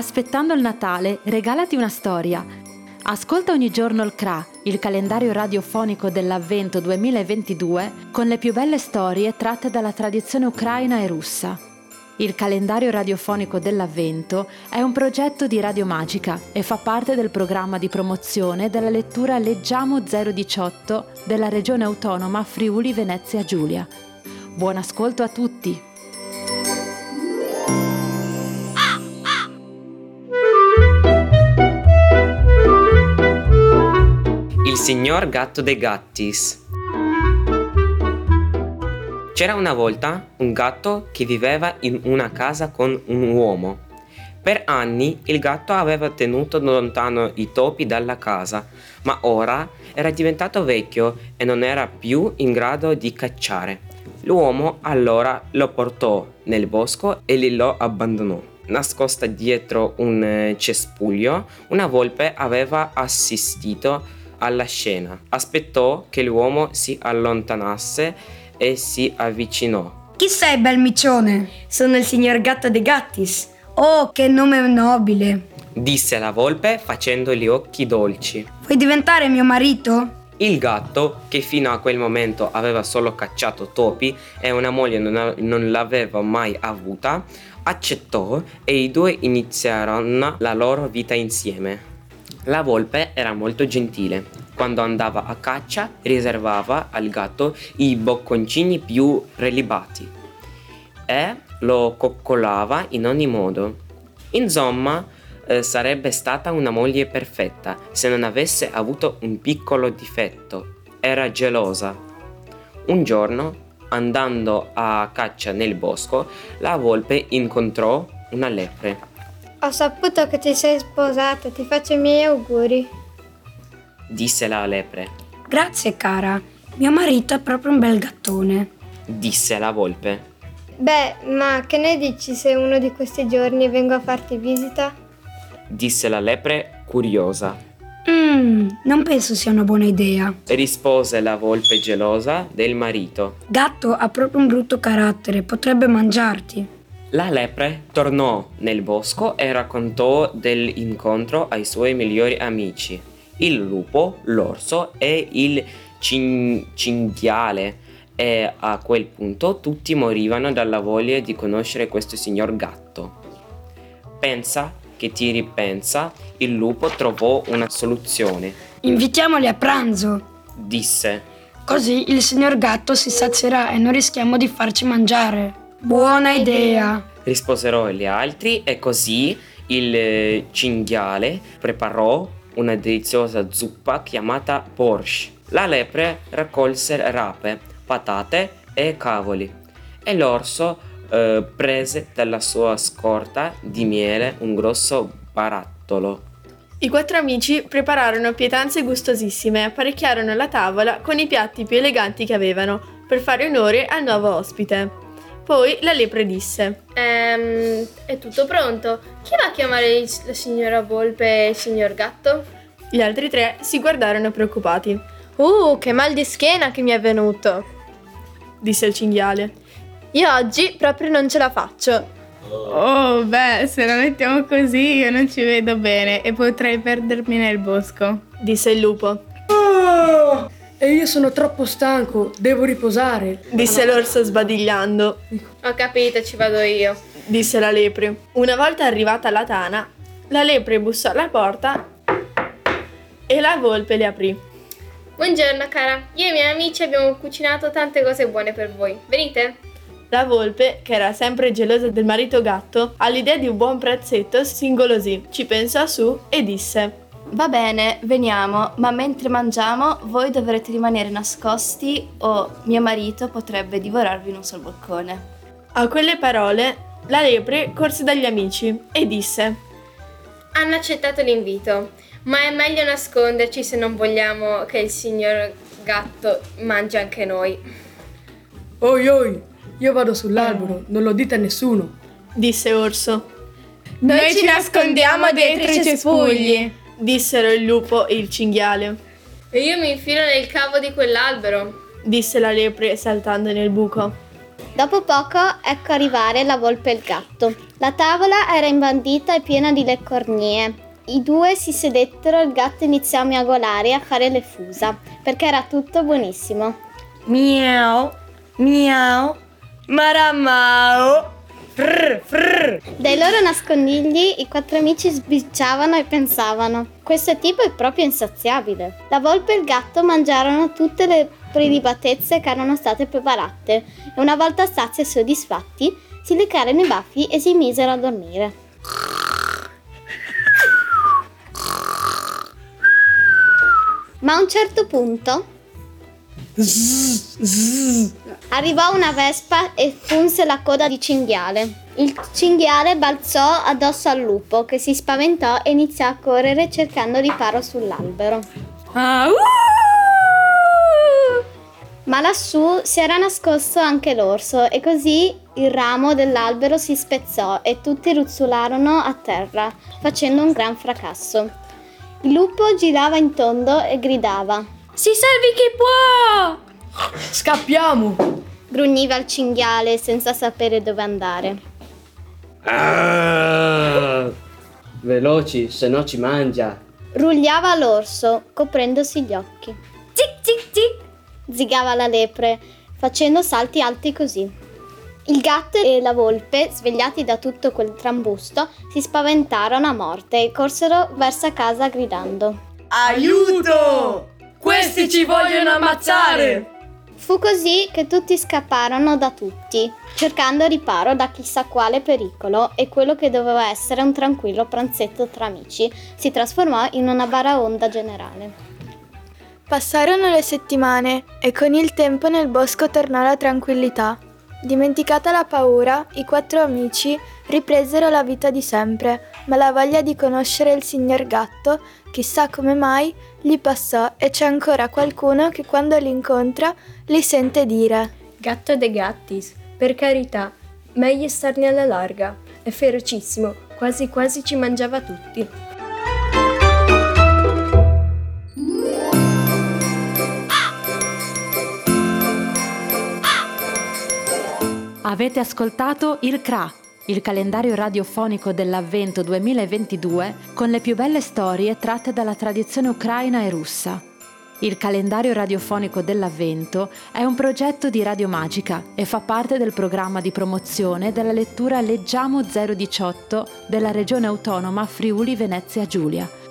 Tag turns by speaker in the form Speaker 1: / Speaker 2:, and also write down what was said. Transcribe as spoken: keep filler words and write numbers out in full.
Speaker 1: Aspettando il Natale, regalati una storia. Ascolta ogni giorno il C R A, il calendario radiofonico dell'Avvento duemilaventidue, con le più belle storie tratte dalla tradizione ucraina e russa. Il calendario radiofonico dell'Avvento è un progetto di Radio Magica e fa parte del programma di promozione della lettura Leggiamo zero diciotto della Regione Autonoma Friuli Venezia Giulia. Buon ascolto a tutti!
Speaker 2: Il signor Gatto de Gattis. C'era una volta un gatto che viveva in una casa con un uomo. Per anni il gatto aveva tenuto lontano i topi dalla casa, ma ora era diventato vecchio e non era più in grado di cacciare. L'uomo allora lo portò nel bosco e lì lo abbandonò. Nascosta dietro un cespuglio, una volpe aveva assistito alla scena. Aspettò che l'uomo si allontanasse e si avvicinò.
Speaker 3: Chi sei, bel micione? Sono il signor Gatto de Gattis. Oh, che nome nobile!
Speaker 2: Disse la volpe facendo gli occhi dolci.
Speaker 3: Vuoi diventare mio marito?
Speaker 2: Il gatto, che fino a quel momento aveva solo cacciato topi e una moglie non, a- non l'aveva mai avuta, accettò e i due iniziarono la loro vita insieme. La volpe era molto gentile. Quando andava a caccia riservava al gatto i bocconcini più prelibati e lo coccolava in ogni modo. Insomma, eh, sarebbe stata una moglie perfetta se non avesse avuto un piccolo difetto. Era gelosa. Un giorno, andando a caccia nel bosco, la volpe incontrò una lepre.
Speaker 4: Ho saputo che ti sei sposato, ti faccio i miei auguri.
Speaker 2: Disse la lepre.
Speaker 3: Grazie, cara. Mio marito è proprio un bel gattone.
Speaker 2: Disse la volpe.
Speaker 4: Beh, ma che ne dici se uno di questi giorni vengo a farti visita?
Speaker 2: Disse la lepre curiosa.
Speaker 3: Mmm, non penso sia una buona idea.
Speaker 2: Rispose la volpe gelosa del marito.
Speaker 3: Gatto ha proprio un brutto carattere, potrebbe mangiarti.
Speaker 2: La lepre tornò nel bosco e raccontò dell'incontro ai suoi migliori amici, il lupo, l'orso e il cin- cinghiale, e a quel punto tutti morivano dalla voglia di conoscere questo signor gatto. Pensa che ti ripensa, il lupo trovò una soluzione.
Speaker 3: Invitiamoli a pranzo.
Speaker 2: Disse.
Speaker 3: Così il signor gatto si sazierà e non rischiamo di farci mangiare. Buona idea!
Speaker 2: Risposero gli altri e così il cinghiale preparò una deliziosa zuppa chiamata borscht. La lepre raccolse rape, patate e cavoli e l'orso eh, prese dalla sua scorta di miele un grosso barattolo.
Speaker 5: I quattro amici prepararono pietanze gustosissime e apparecchiarono la tavola con i piatti più eleganti che avevano per fare onore al nuovo ospite. Poi la lepre disse:
Speaker 6: Ehm, è tutto pronto. Chi va a chiamare il- la signora volpe e il signor gatto?
Speaker 5: Gli altri tre si guardarono preoccupati.
Speaker 6: Uh, che mal di schiena che mi è venuto.
Speaker 5: Disse il cinghiale.
Speaker 6: Io oggi proprio non ce la faccio.
Speaker 7: Oh, beh, se la mettiamo così io non ci vedo bene e potrei perdermi nel bosco.
Speaker 5: Disse il lupo.
Speaker 8: Oh, e io sono troppo stanco, devo riposare.
Speaker 5: Disse l'orso sbadigliando.
Speaker 6: Ho capito, ci vado io.
Speaker 5: Disse la lepre. Una volta arrivata la tana, la lepre bussò alla porta e la volpe le aprì.
Speaker 6: Buongiorno cara, io e i miei amici abbiamo cucinato tante cose buone per voi. Venite?
Speaker 5: La volpe, che era sempre gelosa del marito gatto, all'idea di un buon pranzetto si ingolosì, ci pensò su e disse:
Speaker 9: Va bene, veniamo, ma mentre mangiamo voi dovrete rimanere nascosti o mio marito potrebbe divorarvi in un sol boccone.
Speaker 5: A quelle parole la lepre corse dagli amici e disse:
Speaker 6: Hanno accettato l'invito, ma è meglio nasconderci se non vogliamo che il signor gatto mangi anche noi.
Speaker 8: Oi oi, io vado sull'albero, non lo dite a nessuno.
Speaker 5: Disse Orso.
Speaker 7: Noi ci nascondiamo dietro i cespugli.
Speaker 5: Dissero il lupo e il cinghiale.
Speaker 6: E io mi infilo nel cavo di quell'albero.
Speaker 5: Disse la lepre saltando nel buco.
Speaker 10: Dopo poco ecco arrivare la volpe e il gatto. La tavola era imbandita e piena di leccornie. I due si sedettero e il gatto iniziò a miagolare e a fare le fusa, perché era tutto buonissimo.
Speaker 3: Miau, miau, maramau. Frr, frr.
Speaker 10: Dai loro nascondigli i quattro amici sbirciavano e pensavano: questo tipo è proprio insaziabile. La volpe e il gatto mangiarono tutte le prelibatezze che erano state preparate e una volta sazi e soddisfatti si leccarono i baffi e si misero a dormire. Ma a un certo punto arrivò una vespa e punse la coda di cinghiale. Il cinghiale balzò addosso al lupo, che si spaventò e iniziò a correre cercando riparo sull'albero.
Speaker 3: Ah, uh!
Speaker 10: Ma lassù si era nascosto anche l'orso e così il ramo dell'albero si spezzò e tutti ruzzolarono a terra, facendo un gran fracasso. Il lupo girava in tondo e gridava:
Speaker 3: Si salvi chi può! Scappiamo!
Speaker 10: Grugniva il cinghiale senza sapere dove andare.
Speaker 11: Ah, veloci, se no ci mangia.
Speaker 10: Rugliava l'orso, coprendosi gli occhi. Zic zic zic! Zigava la lepre, facendo salti alti così. Il gatto e la volpe, svegliati da tutto quel trambusto, si spaventarono a morte e corsero verso casa gridando:
Speaker 3: Aiuto! Questi ci vogliono ammazzare!
Speaker 10: Fu così che tutti scapparono da tutti, cercando riparo da chissà quale pericolo, e quello che doveva essere un tranquillo pranzetto tra amici si trasformò in una baraonda generale.
Speaker 12: Passarono le settimane e con il tempo nel bosco tornò la tranquillità. Dimenticata la paura, i quattro amici ripresero la vita di sempre, ma la voglia di conoscere il signor Gatto, chissà come mai, gli passò e c'è ancora qualcuno che quando li incontra li sente dire:
Speaker 13: Gatto de gattis, per carità, meglio starne alla larga, è ferocissimo, quasi quasi ci mangiava tutti.
Speaker 1: Avete ascoltato il C R A, il calendario radiofonico dell'Avvento duemilaventidue con le più belle storie tratte dalla tradizione ucraina e russa. Il calendario radiofonico dell'Avvento è un progetto di Radio Magica e fa parte del programma di promozione della lettura Leggiamo zero diciotto della Regione Autonoma Friuli Venezia Giulia,